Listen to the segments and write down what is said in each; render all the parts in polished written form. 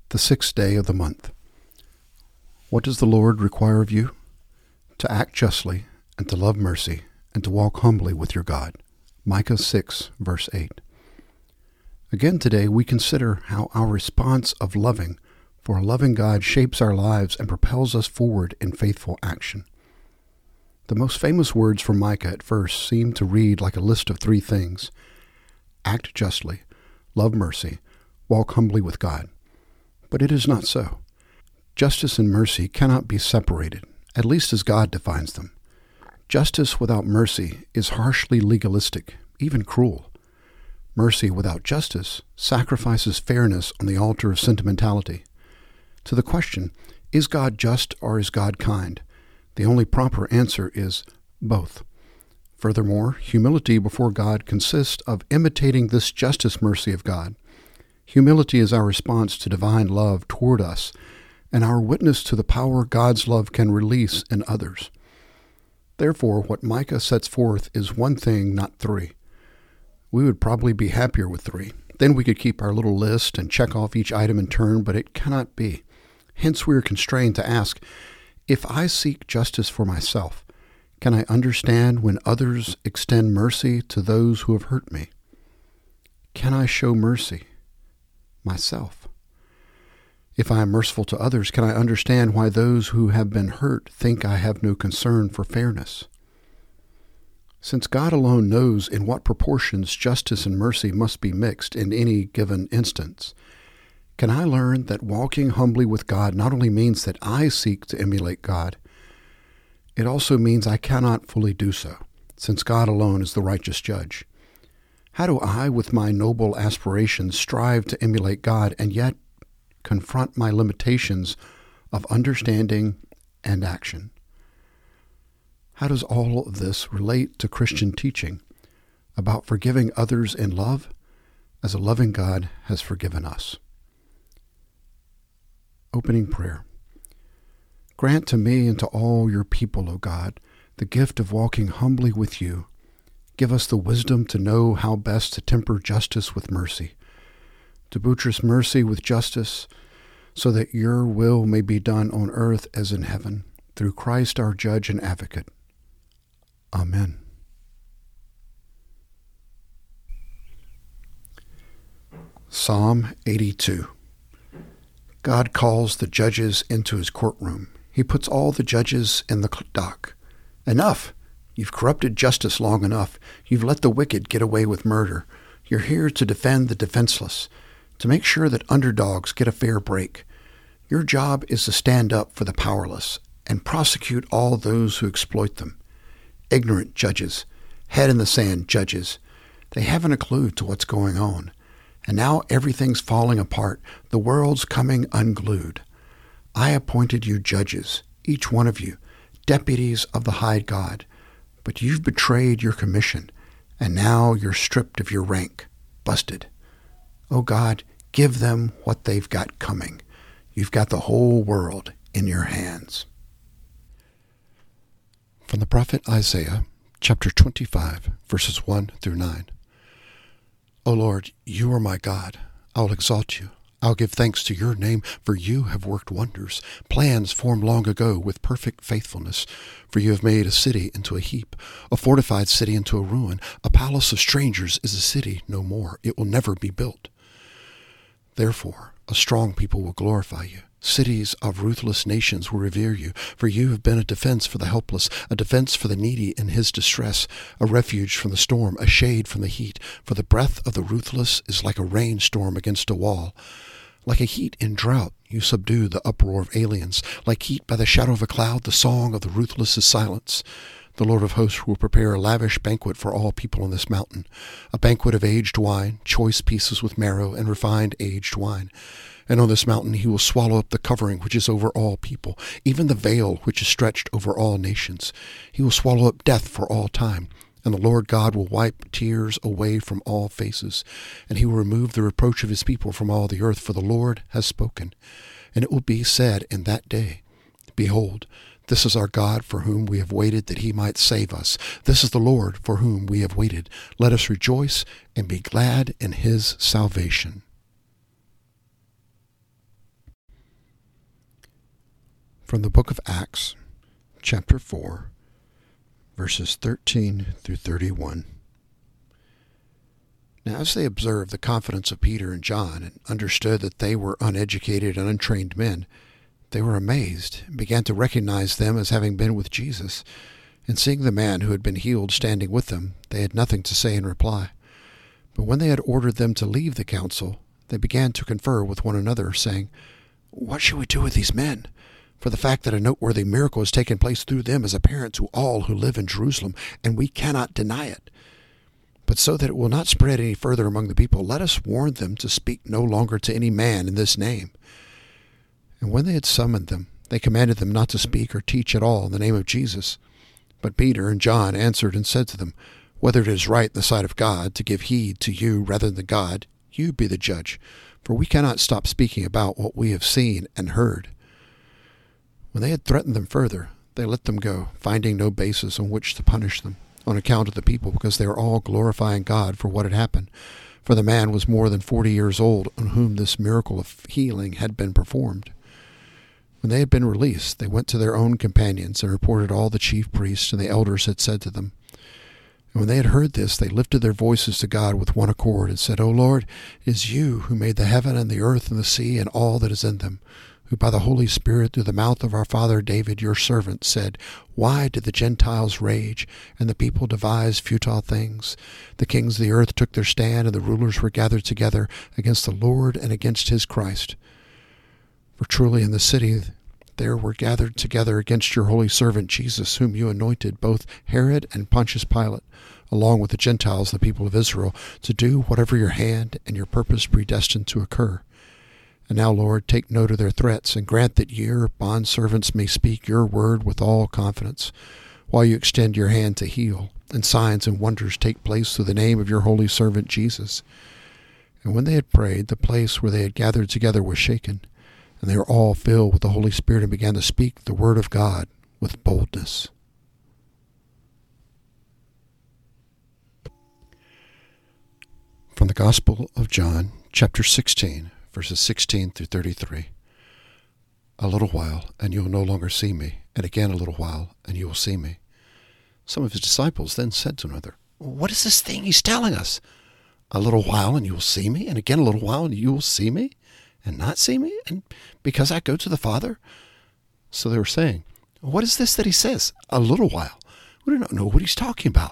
The 6th day of the month. What does the Lord require of you? To act justly, and to love mercy, and to walk humbly with your God. Micah 6, verse 8. Again today we consider how our response of loving for a loving God shapes our lives and propels us forward in faithful action. The most famous words from Micah at first seem to read like a list of 3 things. Act justly, love mercy, walk humbly with God. But it is not so. Justice and mercy cannot be separated, at least as God defines them. Justice without mercy is harshly legalistic, even cruel. Mercy without justice sacrifices fairness on the altar of sentimentality. To the question, is God just or is God kind? The only proper answer is both. Furthermore, humility before God consists of imitating this justice mercy of God. Humility is our response to divine love toward us and our witness to the power God's love can release in others. Therefore, what Micah sets forth is 1 thing, not 3. We would probably be happier with 3. Then we could keep our little list and check off each item in turn, but it cannot be. Hence we are constrained to ask, if I seek justice for myself, can I understand when others extend mercy to those who have hurt me? Can I show mercy myself? If I am merciful to others, can I understand why those who have been hurt think I have no concern for fairness? Since God alone knows in what proportions justice and mercy must be mixed in any given instance, can I learn that walking humbly with God not only means that I seek to emulate God, it also means I cannot fully do so, since God alone is the righteous judge. How do I, with my noble aspirations, strive to emulate God and yet confront my limitations of understanding and action? How does all of this relate to Christian teaching about forgiving others in love as a loving God has forgiven us? Opening prayer. Grant to me and to all your people, O God, the gift of walking humbly with you. Give us the wisdom to know how best to temper justice with mercy, to buttress mercy with justice, so that your will may be done on earth as in heaven, through Christ our Judge and Advocate. Amen. Psalm 82. God calls the judges into his courtroom. He puts all the judges in the dock. Enough! You've corrupted justice long enough. You've let the wicked get away with murder. You're here to defend the defenseless, to make sure that underdogs get a fair break. Your job is to stand up for the powerless and prosecute all those who exploit them. Ignorant judges, head-in-the-sand judges. They haven't a clue to what's going on. And now everything's falling apart. The world's coming unglued. I appointed you judges, each one of you, deputies of the high God. But you've betrayed your commission, and now you're stripped of your rank, busted. Oh God, give them what they've got coming. You've got the whole world in your hands. From the prophet Isaiah, chapter 25, verses 1 through 9. O Lord, you are my God. I'll exalt you. I'll give thanks to your name, for you have worked wonders, plans formed long ago with perfect faithfulness. For you have made a city into a heap, a fortified city into a ruin. A palace of strangers is a city no more. It will never be built. Therefore, a strong people will glorify you. Cities of ruthless nations will revere you, for you have been a defense for the helpless, a defense for the needy in his distress, a refuge from the storm, a shade from the heat. For the breath of the ruthless is like a rainstorm against a wall. Like a heat in drought, you subdue the uproar of aliens. Like heat by the shadow of a cloud, the song of the ruthless is silence. The Lord of hosts will prepare a lavish banquet for all people on this mountain, a banquet of aged wine, choice pieces with marrow, and refined aged wine. And on this mountain he will swallow up the covering which is over all people, even the veil which is stretched over all nations. He will swallow up death for all time, and the Lord God will wipe tears away from all faces, and he will remove the reproach of his people from all the earth, for the Lord has spoken. And it will be said in that day, Behold, this is our God for whom we have waited that he might save us. This is the Lord for whom we have waited. Let us rejoice and be glad in his salvation. From the book of Acts, chapter 4, verses 13 through 31. Now as they observed the confidence of Peter and John and understood that they were uneducated and untrained men, they were amazed and began to recognize them as having been with Jesus. And seeing the man who had been healed standing with them, they had nothing to say in reply. But when they had ordered them to leave the council, they began to confer with one another, saying, "What shall we do with these men? For the fact that a noteworthy miracle has taken place through them is apparent to all who live in Jerusalem, and we cannot deny it. But so that it will not spread any further among the people, let us warn them to speak no longer to any man in this name." And when they had summoned them, they commanded them not to speak or teach at all in the name of Jesus. But Peter and John answered and said to them, "Whether it is right in the sight of God to give heed to you rather than God, you be the judge, for we cannot stop speaking about what we have seen and heard." When they had threatened them further, they let them go, finding no basis on which to punish them, on account of the people, because they were all glorifying God for what had happened. For the man was more than 40 years old, on whom this miracle of healing had been performed. When they had been released, they went to their own companions and reported all the chief priests and the elders had said to them. And when they had heard this, they lifted their voices to God with one accord and said, "O Lord, it is you who made the heaven and the earth and the sea and all that is in them, who by the Holy Spirit through the mouth of our father David your servant said, 'Why did the Gentiles rage, and the people devise futile things? The kings of the earth took their stand, and the rulers were gathered together against the Lord and against his Christ. For truly in the city there were gathered together against your holy servant Jesus, whom you anointed, both Herod and Pontius Pilate, along with the Gentiles, the people of Israel, to do whatever your hand and your purpose predestined to occur. And now, Lord, take note of their threats, and grant that your bondservants may speak your word with all confidence, while you extend your hand to heal, and signs and wonders take place through the name of your holy servant Jesus." And when they had prayed, the place where they had gathered together was shaken, and they were all filled with the Holy Spirit and began to speak the word of God with boldness. From the Gospel of John, chapter 16, verses 16 through 33. "A little while, and you will no longer see me, and again a little while, and you will see me." Some of his disciples then said to another, "What is this thing he's telling us? A little while, and you will see me, and again a little while, and you will see me, and not see me, and because I go to the Father?" So they were saying, "What is this that he says, a little while? We do not know what he's talking about."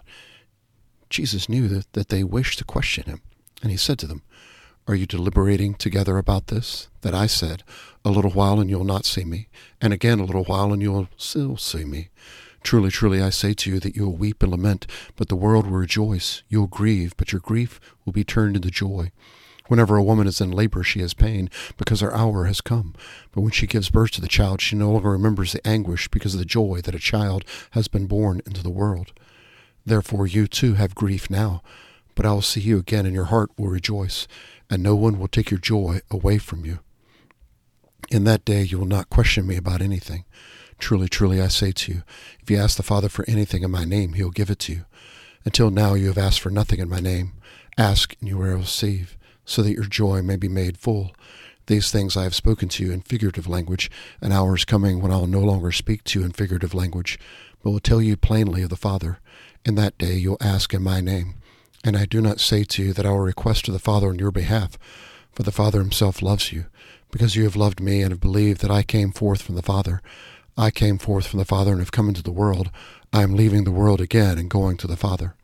Jesus knew that they wished to question him, and he said to them, "Are you deliberating together about this, that I said, 'A little while and you'll not see me, and again a little while and you'll still see me'? Truly, truly, I say to you that you will weep and lament, but the world will rejoice. You will grieve, but your grief will be turned into joy. Whenever a woman is in labor, she has pain, because her hour has come. But when she gives birth to the child, she no longer remembers the anguish because of the joy that a child has been born into the world. Therefore you too have grief now, but I will see you again, and your heart will rejoice, and no one will take your joy away from you. In that day you will not question me about anything. Truly, truly, I say to you, if you ask the Father for anything in my name, he will give it to you. Until now you have asked for nothing in my name. Ask, and you will receive, so that your joy may be made full. These things I have spoken to you in figurative language. An hour is coming when I will no longer speak to you in figurative language, but will tell you plainly of the Father. In that day you will ask in my name. And I do not say to you that I will request to the Father on your behalf, for the Father himself loves you, because you have loved me and have believed that I came forth from the Father. I came forth from the Father and have come into the world. I am leaving the world again and going to the Father."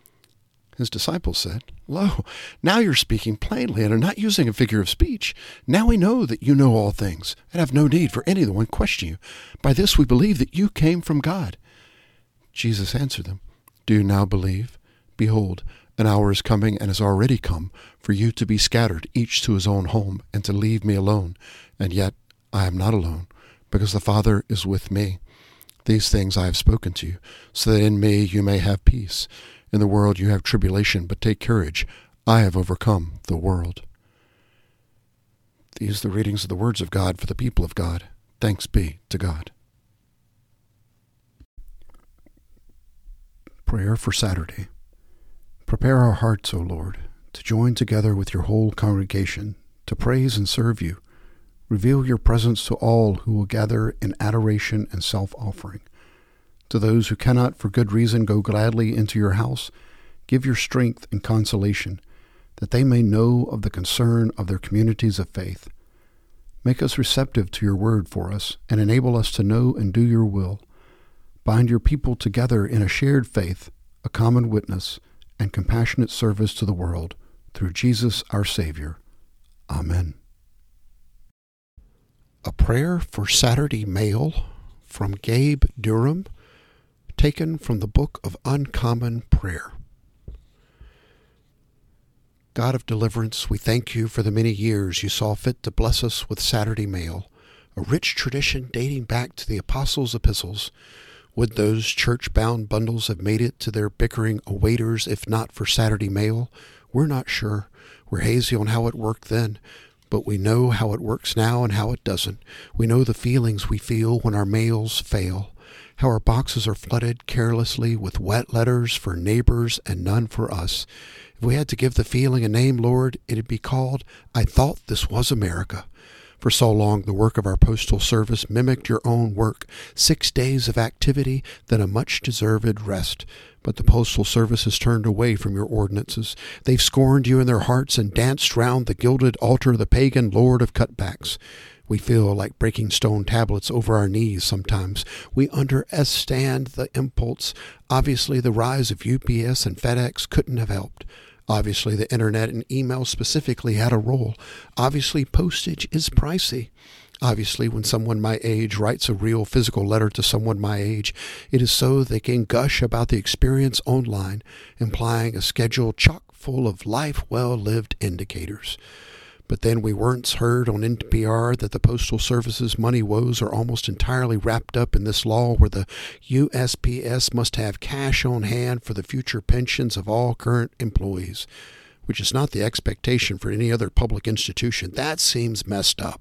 His disciples said, "Lo, now you're speaking plainly and are not using a figure of speech. Now we know that you know all things and have no need for anyone to question you. By this we believe that you came from God." Jesus answered them, "Do you now believe? Behold, an hour is coming and has already come for you to be scattered, each to his own home, and to leave me alone. And yet I am not alone, because the Father is with me. These things I have spoken to you, so that in me you may have peace. In the world you have tribulation, but take courage. I have overcome the world." These are the readings of the words of God for the people of God. Thanks be to God. Prayer for Saturday. Prepare our hearts, O Lord, to join together with your whole congregation to praise and serve you. Reveal your presence to all who will gather in adoration and self-offering. To those who cannot for good reason go gladly into your house, give your strength and consolation, that they may know of the concern of their communities of faith. Make us receptive to your word for us, and enable us to know and do your will. Bind your people together in a shared faith, a common witness, and compassionate service to the world, through Jesus our Savior. Amen. A prayer for Saturday Mail from Gabe Durham, taken from the Book of Uncommon Prayer. God of deliverance, we thank you for the many years you saw fit to bless us with Saturday Mail, a rich tradition dating back to the Apostles' epistles. Would those church-bound bundles have made it to their bickering awaiters if not for Saturday Mail? We're not sure. We're hazy on how it worked then. But we know how it works now and how it doesn't. We know the feelings we feel when our mails fail, how our boxes are flooded carelessly with wet letters for neighbors and none for us. If we had to give the feeling a name, Lord, it'd be called, I Thought This Was America. For so long, the work of our postal service mimicked your own work, 6 days of activity, then a much-deserved rest. But the postal service has turned away from your ordinances. They've scorned you in their hearts and danced round the gilded altar of the pagan lord of cutbacks. We feel like breaking stone tablets over our knees sometimes. We understand the impulse. Obviously, the rise of UPS and FedEx couldn't have helped. Obviously, the internet and email specifically had a role. Obviously, postage is pricey. Obviously, when someone my age writes a real physical letter to someone my age, it is so they can gush about the experience online, implying a schedule chock full of life well-lived indicators. But then we once heard on NPR that the Postal Service's money woes are almost entirely wrapped up in this law where the USPS must have cash on hand for the future pensions of all current employees, which is not the expectation for any other public institution. That seems messed up.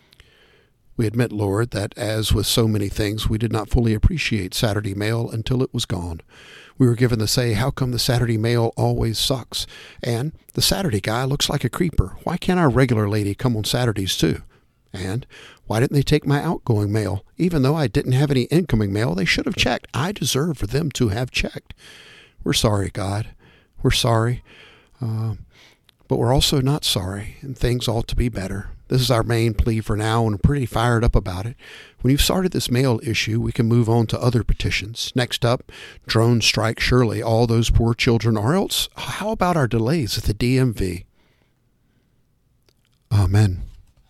We admit, Lord, that as with so many things, we did not fully appreciate Saturday Mail until it was gone. We were given the say, how come the Saturday Mail always sucks? And the Saturday guy looks like a creeper. Why can't our regular lady come on Saturdays too? And why didn't they take my outgoing mail? Even though I didn't have any incoming mail, they should have checked. I deserve for them to have checked. We're sorry, God. We're sorry. But we're also not sorry, and things ought to be better. This is our main plea for now, and I'm pretty fired up about it. When you've started this mail issue, we can move on to other petitions. Next up, drone strike surely all those poor children, or else how about our delays at the DMV? Amen.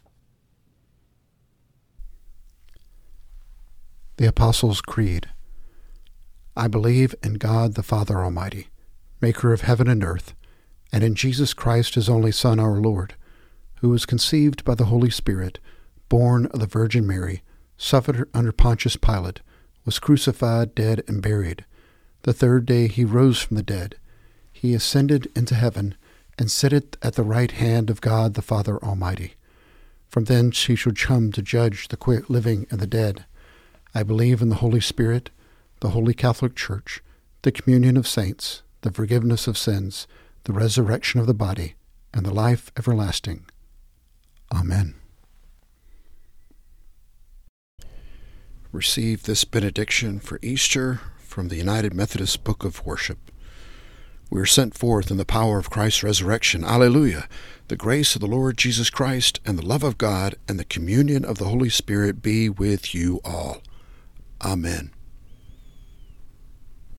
The Apostles' Creed. I believe in God the Father Almighty, maker of heaven and earth, and in Jesus Christ, his only Son, our Lord, who was conceived by the Holy Spirit, born of the Virgin Mary, suffered under Pontius Pilate, was crucified, dead, and buried. The third day he rose from the dead. He ascended into heaven, and sitteth at the right hand of God the Father Almighty. From thence he should come to judge the living and the dead. I believe in the Holy Spirit, the Holy Catholic Church, the communion of saints, the forgiveness of sins, the resurrection of the body, and the life everlasting. Amen. Receive this benediction for Easter from the United Methodist Book of Worship. We are sent forth in the power of Christ's resurrection. Alleluia! The grace of the Lord Jesus Christ and the love of God and the communion of the Holy Spirit be with you all. Amen.